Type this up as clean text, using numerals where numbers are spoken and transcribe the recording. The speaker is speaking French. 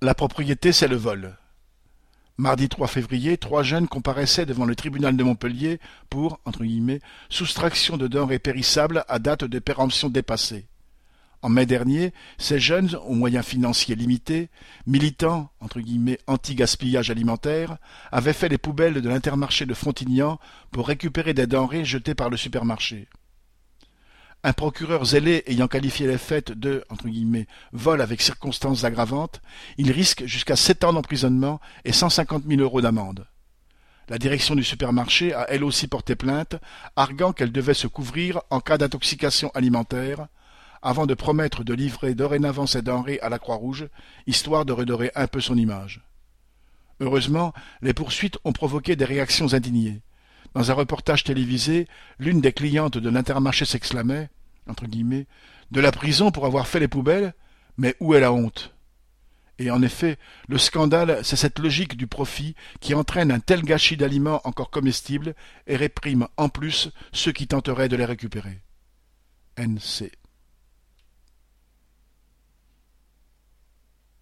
La propriété, c'est le vol. Mardi 3 février, 3 jeunes comparaissaient devant le tribunal de Montpellier pour « soustraction de denrées périssables à date de péremption dépassée ». En mai dernier, ces jeunes, aux moyens financiers limités, militants « anti-gaspillage alimentaire », avaient fait les poubelles de l'Intermarché de Frontignan pour récupérer des denrées jetées par le supermarché. Un procureur zélé ayant qualifié les faits de « vol avec circonstances aggravantes », il risque jusqu'à 7 ans d'emprisonnement et 150 000 € d'amende. La direction du supermarché a elle aussi porté plainte, arguant qu'elle devait se couvrir en cas d'intoxication alimentaire, avant de promettre de livrer dorénavant ses denrées à la Croix-Rouge, histoire de redorer un peu son image. Heureusement, les poursuites ont provoqué des réactions indignées. Dans un reportage télévisé, l'une des clientes de l'Intermarché s'exclamait « de la prison pour avoir fait les poubelles, mais où est la honte ?» Et en effet, le scandale, c'est cette logique du profit qui entraîne un tel gâchis d'aliments encore comestibles et réprime en plus ceux qui tenteraient de les récupérer. NC